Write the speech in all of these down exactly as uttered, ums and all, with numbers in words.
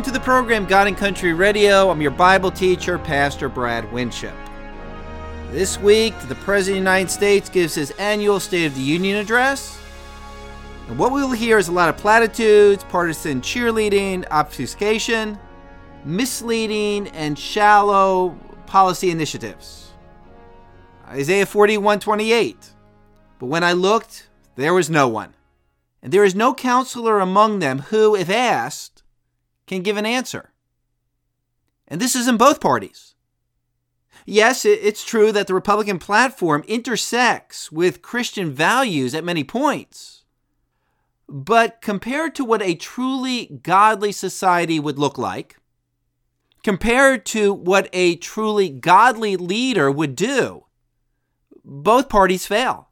to the program God and Country Radio. I'm your Bible teacher, Pastor Brad Winship. This week, the President of the United States gives his annual State of the Union address. And what we will hear is a lot of platitudes, partisan cheerleading, obfuscation, misleading, and shallow policy initiatives. Isaiah forty-one twenty-eight. But when I looked, there was no one. And there is no counselor among them who, if asked, can give an answer. And this is in both parties. Yes, it's true that the Republican platform intersects with Christian values at many points. But compared to what a truly godly society would look like, compared to what a truly godly leader would do, both parties fail.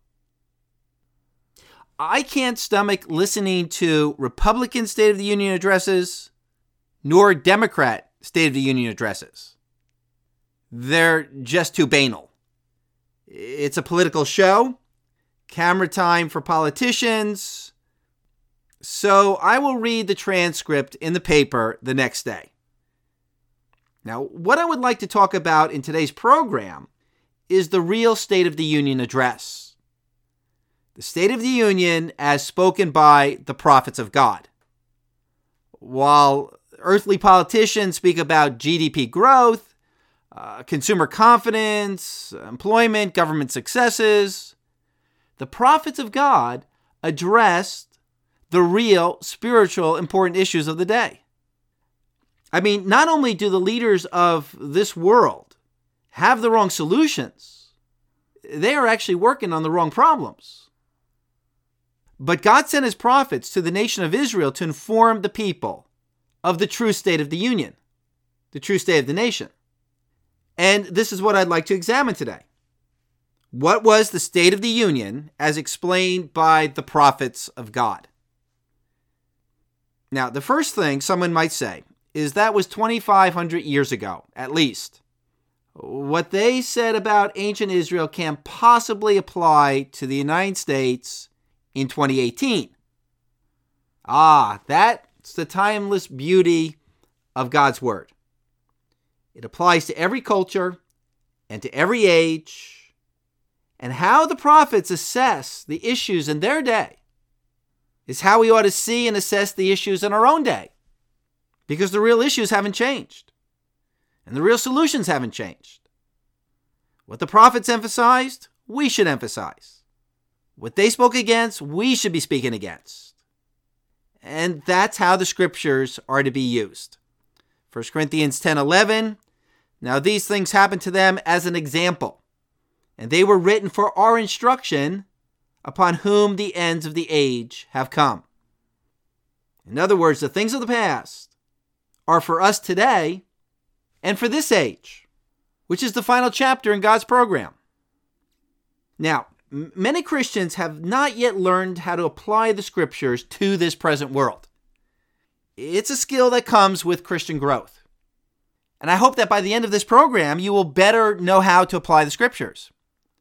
I can't stomach listening to Republican State of the Union addresses nor Democrat State of the Union addresses. They're just too banal. It's a political show, camera time for politicians. So I will read the transcript in the paper the next day. Now, what I would like to talk about in today's program is the real State of the Union address. The State of the Union as spoken by the prophets of God. While earthly politicians speak about G D P growth, uh, consumer confidence, employment, government successes, the prophets of God addressed the real spiritual important issues of the day. I mean, not only do the leaders of this world have the wrong solutions, they are actually working on the wrong problems. But God sent his prophets to the nation of Israel to inform the people of the true state of the union, the true state of the nation. And this is what I'd like to examine today. What was the State of the Union as explained by the prophets of God? Now, the first thing someone might say is that was twenty-five hundred years ago, at least. What they said about ancient Israel can't possibly apply to the United States in twenty eighteen. Ah, that's the timeless beauty of God's Word. It applies to every culture and to every age. And how the prophets assess the issues in their day is how we ought to see and assess the issues in our own day. Because the real issues haven't changed. And the real solutions haven't changed. What the prophets emphasized, we should emphasize. What they spoke against, we should be speaking against. And that's how the scriptures are to be used. First Corinthians ten eleven. Now these things happened to them as an example, and they were written for our instruction, upon whom the ends of the age have come. In other words, the things of the past are for us today and for this age, which is the final chapter in God's program. Now, many Christians have not yet learned how to apply the scriptures to this present world. It's a skill that comes with Christian growth. And I hope that by the end of this program, you will better know how to apply the scriptures.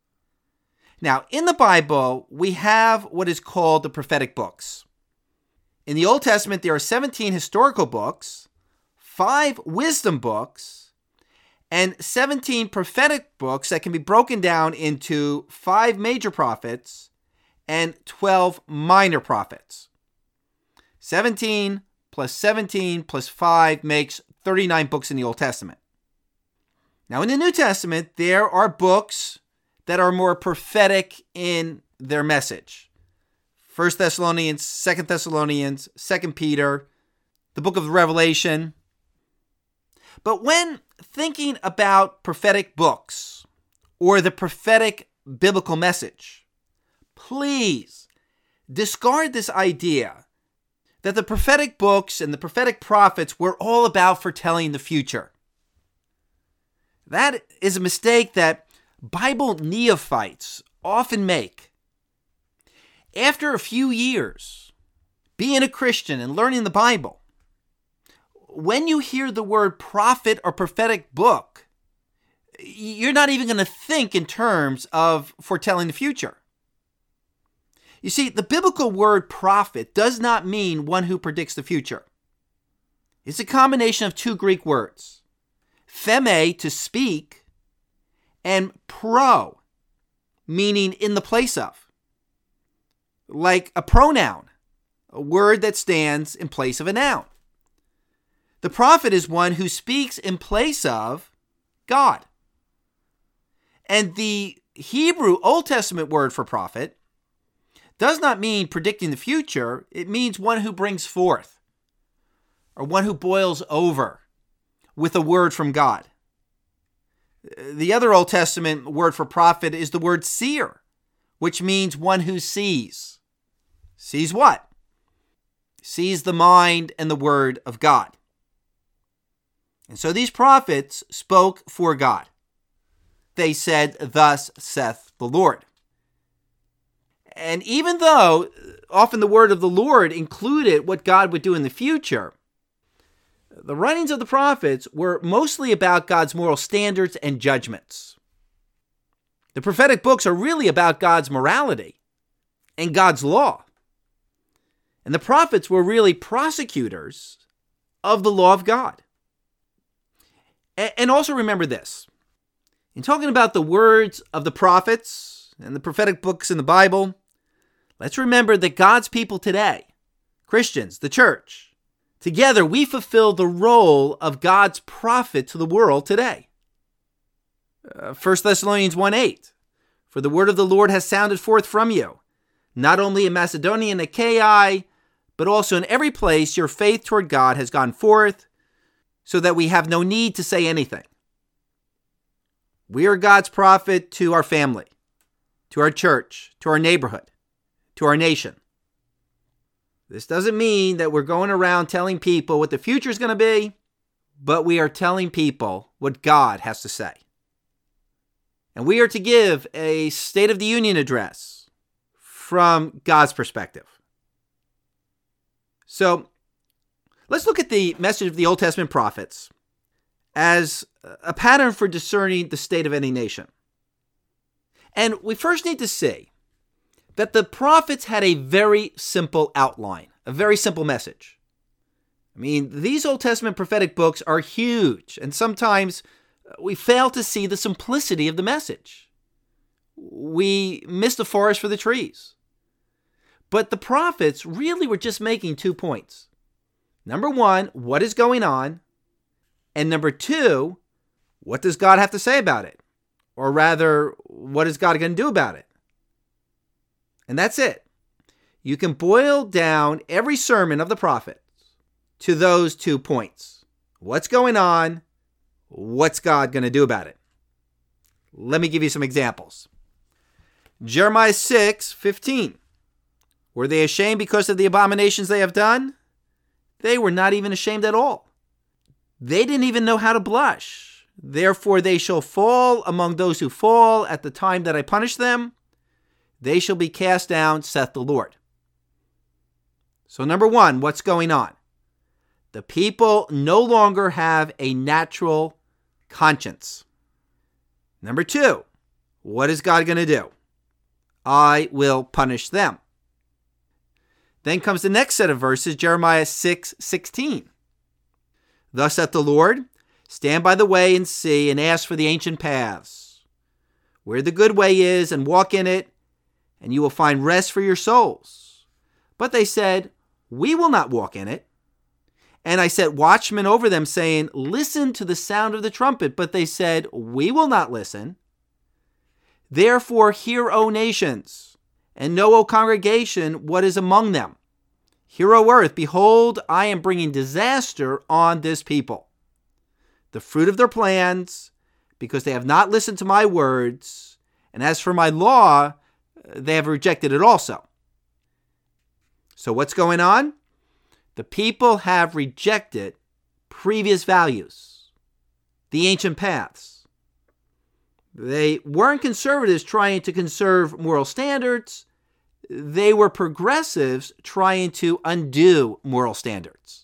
Now, in the Bible, we have what is called the prophetic books. In the Old Testament, there are seventeen historical books, five wisdom books, and seventeen prophetic books that can be broken down into five major prophets and twelve minor prophets. seventeen plus seventeen plus five makes thirty-nine books in the Old Testament. Now, in the New Testament, there are books that are more prophetic in their message. First Thessalonians, Second Thessalonians, Second Peter, the book of Revelation. But when thinking about prophetic books or the prophetic biblical message, please discard this idea that the prophetic books and the prophetic prophets were all about foretelling the future. That is a mistake that Bible neophytes often make. After a few years being a Christian and learning the Bible, when you hear the word prophet or prophetic book, you're not even going to think in terms of foretelling the future. You see, the biblical word prophet does not mean one who predicts the future. It's a combination of two Greek words, pheme, to speak, and pro, meaning in the place of. Like a pronoun, a word that stands in place of a noun. The prophet is one who speaks in place of God. And the Hebrew Old Testament word for prophet does not mean predicting the future. It means one who brings forth, or one who boils over with a word from God. The other Old Testament word for prophet is the word seer, which means one who sees. Sees what? Sees the mind and the word of God. And so these prophets spoke for God. They said, "Thus saith the Lord." And even though often the word of the Lord included what God would do in the future, the writings of the prophets were mostly about God's moral standards and judgments. The prophetic books are really about God's morality and God's law. And the prophets were really prosecutors of the law of God. And also remember this. In talking about the words of the prophets and the prophetic books in the Bible, let's remember that God's people today, Christians, the church, together we fulfill the role of God's prophet to the world today. Uh, First Thessalonians one eight, "For the word of the Lord has sounded forth from you, not only in Macedonia and Achaia, but also in every place your faith toward God has gone forth, so that we have no need to say anything." We are God's prophet to our family, to our church, to our neighborhood, to our nation. This doesn't mean that we're going around telling people what the future is going to be, but we are telling people what God has to say. And we are to give a State of the Union address from God's perspective. So let's look at the message of the Old Testament prophets as a pattern for discerning the state of any nation. And we first need to see that the prophets had a very simple outline, a very simple message. I mean, these Old Testament prophetic books are huge, and sometimes we fail to see the simplicity of the message. We miss the forest for the trees. But the prophets really were just making two points. Number one, what is going on? And number two, what does God have to say about it? Or rather, what is God going to do about it? And that's it. You can boil down every sermon of the prophets to those two points. What's going on? What's God going to do about it? Let me give you some examples. Jeremiah six fifteen. Were they ashamed because of the abominations they have done? They were not even ashamed at all. They didn't even know how to blush. Therefore they shall fall among those who fall at the time that I punish them. They shall be cast down, saith the Lord. So number one, what's going on? The people no longer have a natural conscience. Number two, what is God going to do? I will punish them. Then comes the next set of verses, Jeremiah six sixteen. Thus saith the Lord, stand by the way and see, and ask for the ancient paths, where the good way is, and walk in it, and you will find rest for your souls. But they said, we will not walk in it. And I set watchmen over them, saying, listen to the sound of the trumpet. But they said, we will not listen. Therefore hear, O nations, and know, O congregation, what is among them. Hear, O earth, behold, I am bringing disaster on this people. The fruit of their plans, because they have not listened to my words, and as for my law, they have rejected it also. So what's going on? The people have rejected previous values, the ancient paths. They weren't conservatives trying to conserve moral standards. They were progressives trying to undo moral standards.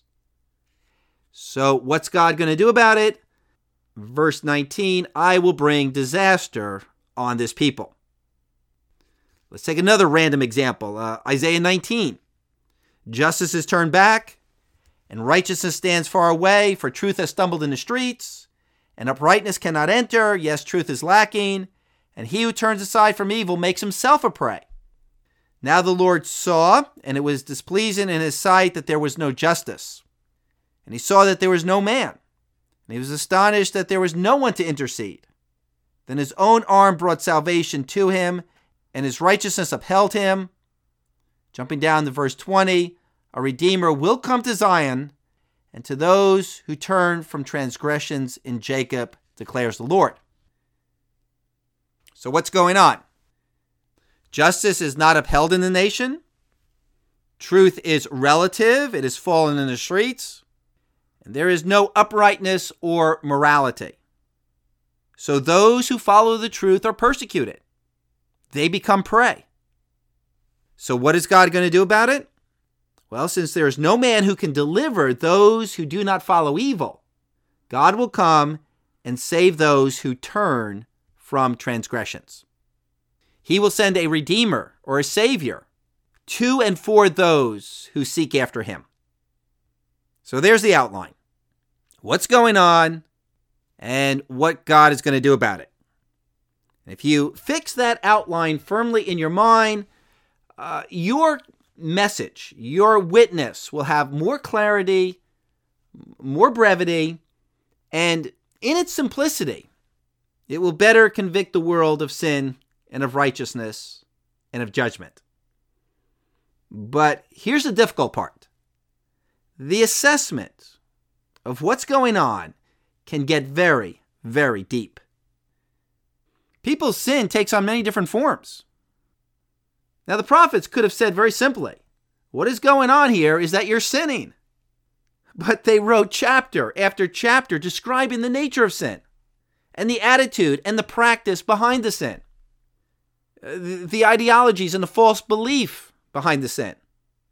So what's God going to do about it? Verse nineteen, I will bring disaster on this people. Let's take another random example. Uh, Isaiah nineteen. Justice is turned back, And righteousness stands far away, for truth has stumbled in the streets, and uprightness cannot enter. Yes, truth is lacking, and he who turns aside from evil makes himself a prey. Now the Lord saw, and it was displeasing in his sight that there was no justice. And he saw that there was no man, and he was astonished that there was no one to intercede. Then his own arm brought salvation to him, and his righteousness upheld him. Jumping down to verse twenty, a Redeemer will come to Zion, and to those who turn from transgressions in Jacob, declares the Lord. So what's going on? Justice is not upheld in the nation. Truth is relative. It is fallen in the streets. And there is no uprightness or morality. So those who follow the truth are persecuted. They become prey. So what is God going to do about it? Well, since there is no man who can deliver those who do not follow evil, God will come and save those who turn from transgressions. He will send a Redeemer or a Savior to and for those who seek after him. So there's the outline. What's going on and what God is going to do about it. If you fix that outline firmly in your mind, uh, your message, your witness will have more clarity, more brevity, and in its simplicity, it will better convict the world of sin and of righteousness and of judgment. But here's the difficult part. The assessment of what's going on can get very, very deep. People's sin takes on many different forms. Now, the prophets could have said very simply, what is going on here is that you're sinning. But they wrote chapter after chapter describing the nature of sin and the attitude and the practice behind the sin, the ideologies and the false belief behind the sin.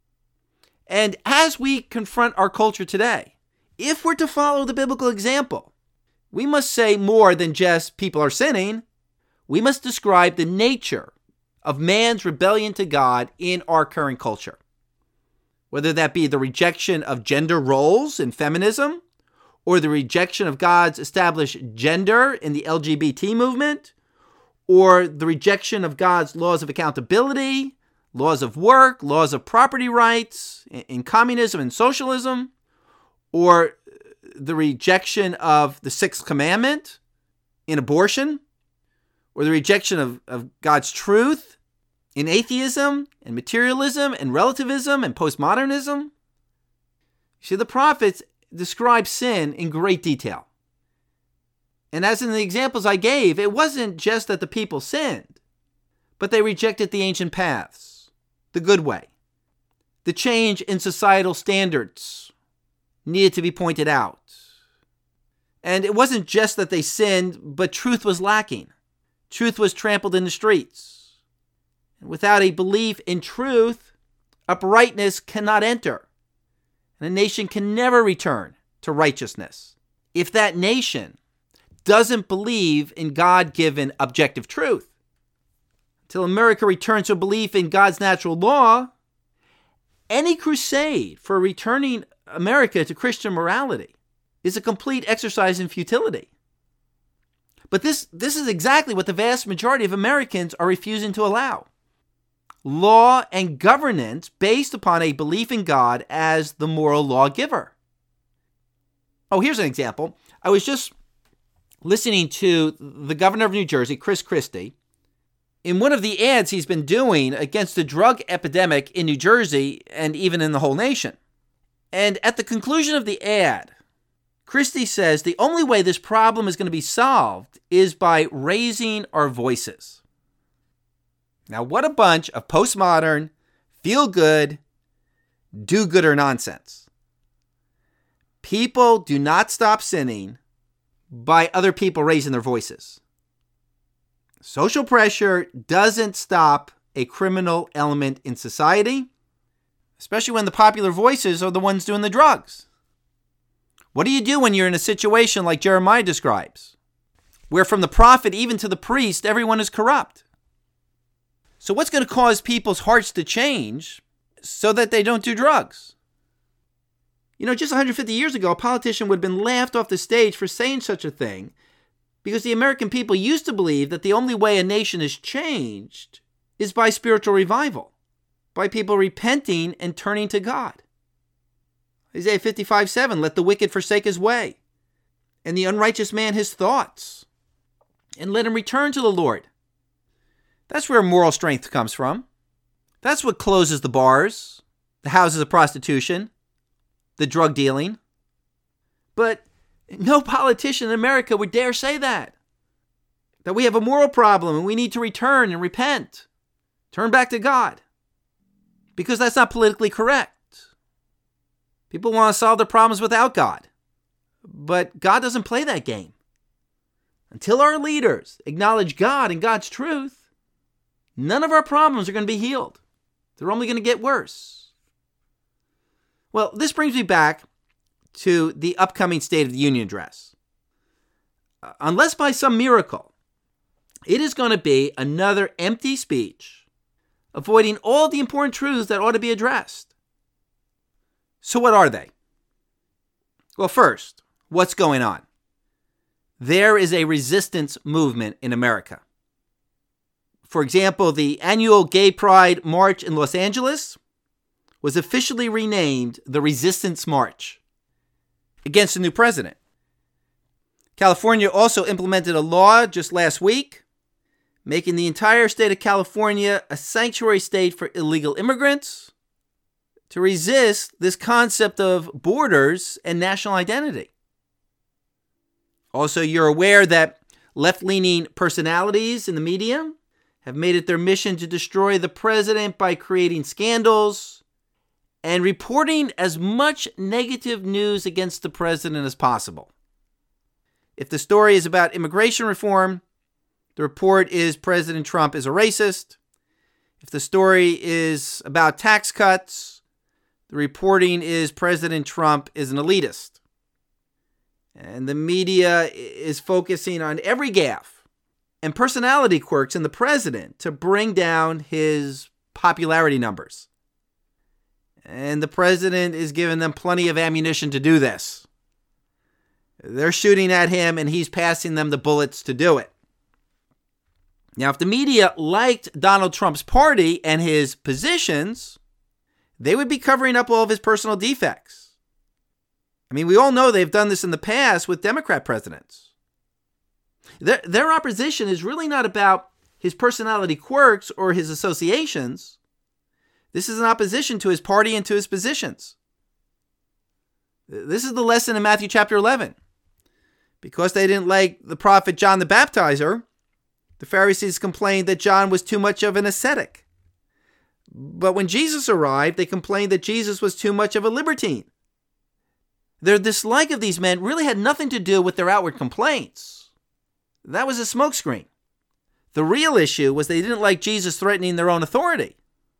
And as we confront our culture today, if we're to follow the biblical example, we must say more than just people are sinning. We must describe the nature of man's rebellion to God in our current culture. Whether that be the rejection of gender roles in feminism, or the rejection of God's established gender in the L G B T movement, or the rejection of God's laws of accountability, laws of work, laws of property rights in communism and socialism, or the rejection of the sixth commandment in abortion, or the rejection of, of God's truth in atheism and materialism and relativism and postmodernism. You see, the prophets describe sin in great detail. And as in the examples I gave, it wasn't just that the people sinned, but they rejected the ancient paths, the good way. The change in societal standards needed to be pointed out. And it wasn't just that they sinned, but truth was lacking. Truth was trampled in the streets. And without a belief in truth, uprightness cannot enter. And a nation can never return to righteousness if that nation doesn't believe in God-given objective truth. Until America returns to a belief in God's natural law, any crusade for returning America to Christian morality is a complete exercise in futility. But this, this is exactly what the vast majority of Americans are refusing to allow. Law and governance based upon a belief in God as the moral lawgiver. Oh, here's an example. I was just listening to the governor of New Jersey, Chris Christie, in one of the ads he's been doing against the drug epidemic in New Jersey and even in the whole nation. And at the conclusion of the ad, Christie says the only way this problem is going to be solved is by raising our voices. Now, what a bunch of postmodern, feel-good, do-gooder nonsense. People do not stop sinning by other people raising their voices. Social pressure doesn't stop a criminal element in society, especially when the popular voices are the ones doing the drugs. What do you do when you're in a situation like Jeremiah describes, where from the prophet even to the priest, everyone is corrupt? So what's going to cause people's hearts to change so that they don't do drugs? You know, just one hundred fifty years ago, a politician would have been laughed off the stage for saying such a thing because the American people used to believe that the only way a nation is changed is by spiritual revival, by people repenting and turning to God. Isaiah fifty-five seven, let the wicked forsake his way, and the unrighteous man his thoughts, and let him return to the Lord. That's where moral strength comes from. That's what closes the bars, the houses of prostitution, the drug dealing. But no politician in America would dare say that. That we have a moral problem and we need to return and repent. Turn back to God. Because that's not politically correct. People want to solve their problems without God. But God doesn't play that game. Until our leaders acknowledge God and God's truth, none of our problems are going to be healed. They're only going to get worse. Well, this brings me back to the upcoming State of the Union address. Uh, unless by some miracle, it is going to be another empty speech, avoiding all the important truths that ought to be addressed. So what are they? Well, first, what's going on? There is a resistance movement in America. For example, the annual Gay Pride March in Los Angeles was officially renamed the Resistance March against the new president. California also implemented a law just last week, making the entire state of California a sanctuary state for illegal immigrants to resist this concept of borders and national identity. Also, you're aware that left-leaning personalities in the media have made it their mission to destroy the president by creating scandals and reporting as much negative news against the president as possible. If the story is about immigration reform, the report is President Trump is a racist. If the story is about tax cuts, the reporting is President Trump is an elitist. And the media is focusing on every gaffe and personality quirks in the president to bring down his popularity numbers. And the president is giving them plenty of ammunition to do this. They're shooting at him and he's passing them the bullets to do it. Now, if the media liked Donald Trump's party and his positions, they would be covering up all of his personal defects. I mean, we all know they've done this in the past with Democrat presidents. Their, their opposition is really not about his personality quirks or his associations. This is an opposition to his party and to his positions. This is the lesson in Matthew chapter eleven. Because they didn't like the prophet John the Baptizer, the Pharisees complained that John was too much of an ascetic. But when Jesus arrived, they complained that Jesus was too much of a libertine. Their dislike of these men really had nothing to do with their outward complaints. That was a smokescreen. The real issue was they didn't like Jesus threatening their own authority.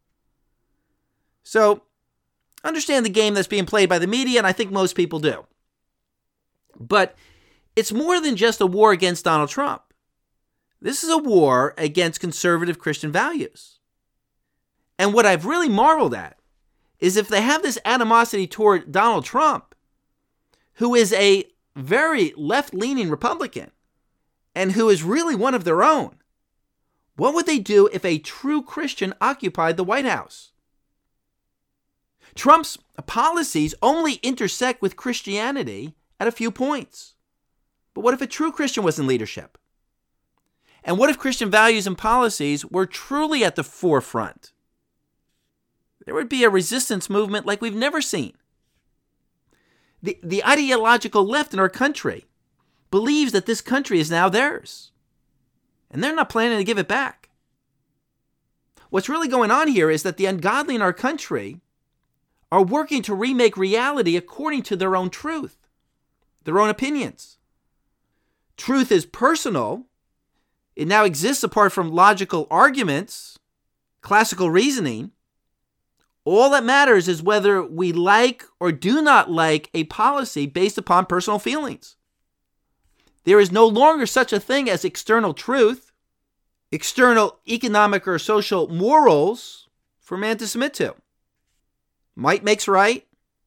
So, understand the game that's being played by the media, and I think most people do. But it's more than just a war against Donald Trump. This is a war against conservative Christian values. And what I've really marveled at is if they have this animosity toward Donald Trump, who is a very left-leaning Republican and who is really one of their own, what would they do if a true Christian occupied the White House? Trump's policies only intersect with Christianity at a few points. But what if a true Christian was in leadership? And what if Christian values and policies were truly at the forefront? There would be a resistance movement like we've never seen. The, the ideological left in our country believes that this country is now theirs. And they're not planning to give it back. What's really going on here is that the ungodly in our country are working to remake reality according to their own truth, their own opinions. Truth is personal. It now exists apart from logical arguments, classical reasoning. All that matters is whether we like or do not like a policy based upon personal feelings. There is no longer such a thing as external truth, external economic or social morals for man to submit to. Might makes right.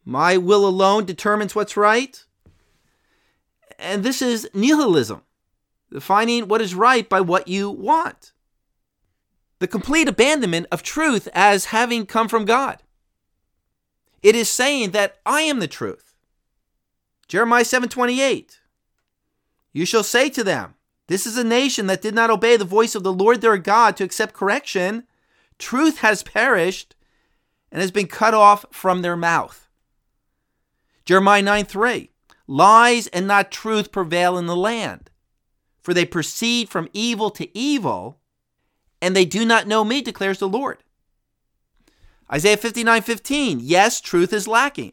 My will alone determines what's right. And this is nihilism, defining what is right by what you want. The complete abandonment of truth as having come from God. It is saying that I am the truth. Jeremiah seven twenty-eight. You shall say to them, this is a nation that did not obey the voice of the Lord their God to accept correction. Truth has perished and has been cut off from their mouth. Jeremiah nine three. Lies and not truth prevail in the land, for they proceed from evil to evil, and they do not know me, declares the Lord. Isaiah fifty-nine fifteen. Yes, truth is lacking.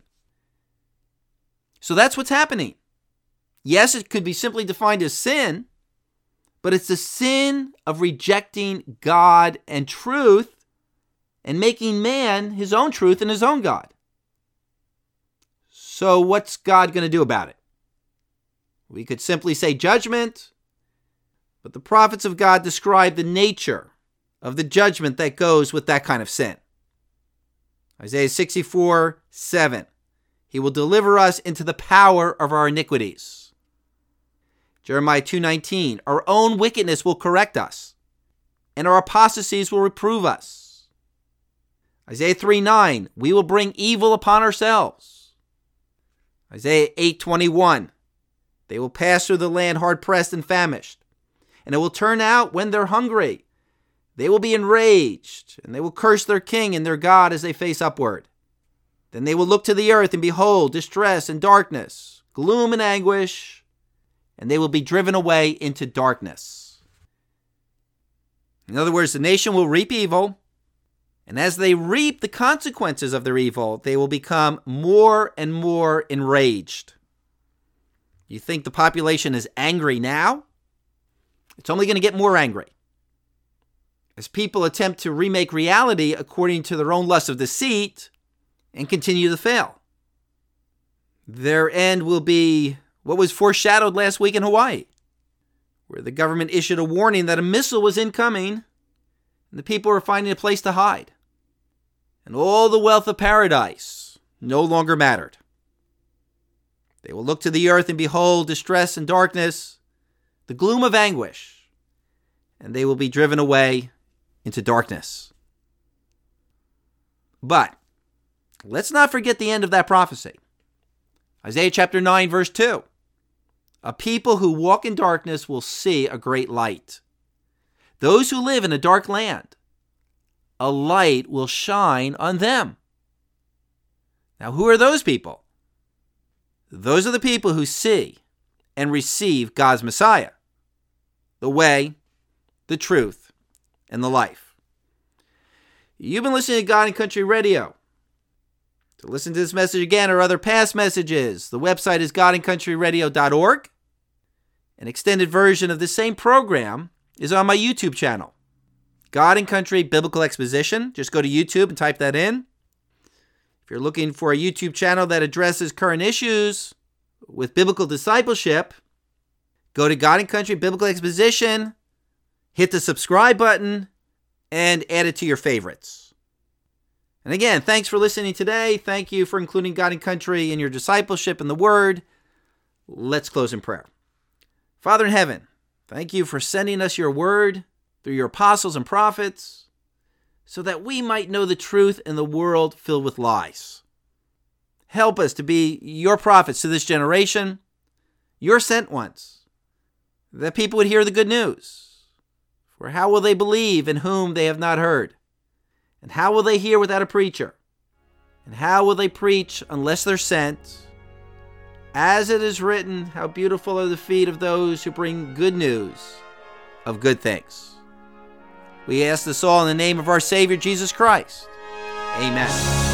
So that's what's happening. Yes, it could be simply defined as sin, but it's the sin of rejecting God and truth and making man his own truth and his own God. So what's God going to do about it? We could simply say judgment, but the prophets of God describe the nature of the judgment that goes with that kind of sin. Isaiah sixty-four seven. He will deliver us into the power of our iniquities. Jeremiah two nineteen. Our own wickedness will correct us, and our apostasies will reprove us. Isaiah three nine. We will bring evil upon ourselves. Isaiah eight twenty-one. They will pass through the land hard-pressed and famished, and it will turn out when they're hungry. They will be enraged, and they will curse their king and their God as they face upward. Then they will look to the earth and behold distress and darkness, gloom and anguish, and they will be driven away into darkness. In other words, the nation will reap evil, and as they reap the consequences of their evil, they will become more and more enraged. You think the population is angry now? It's only going to get more angry as people attempt to remake reality according to their own lust of deceit and continue to fail. Their end will be what was foreshadowed last week in Hawaii, where the government issued a warning that a missile was incoming and the people were finding a place to hide. And all the wealth of paradise no longer mattered. They will look to the earth and behold distress and darkness, the gloom of anguish, and they will be driven away into darkness. But let's not forget the end of that prophecy. Isaiah chapter nine, verse two. A people who walk in darkness will see a great light. Those who live in a dark land, a light will shine on them. Now, who are those people? Those are the people who see and receive God's Messiah, the way, the truth, and the life. You've been listening to God and Country Radio. To listen to this message again or other past messages, the website is god and country radio dot org. An extended version of the same program is on my YouTube channel, God and Country Biblical Exposition. Just go to YouTube and type that in. If you're looking for a YouTube channel that addresses current issues with biblical discipleship, go to God and Country Biblical Exposition, hit the subscribe button, and add it to your favorites. And again, thanks for listening today. Thank you for including God and Country in your discipleship and the Word. Let's close in prayer. Father in heaven, thank you for sending us your Word through your apostles and prophets so that we might know the truth in the world filled with lies. Help us to be your prophets to this generation, your sent ones, that people would hear the good news. For how will they believe in whom they have not heard? And how will they hear without a preacher? And how will they preach unless they're sent? As it is written, how beautiful are the feet of those who bring good news of good things. We ask this all in the name of our Savior, Jesus Christ. Amen.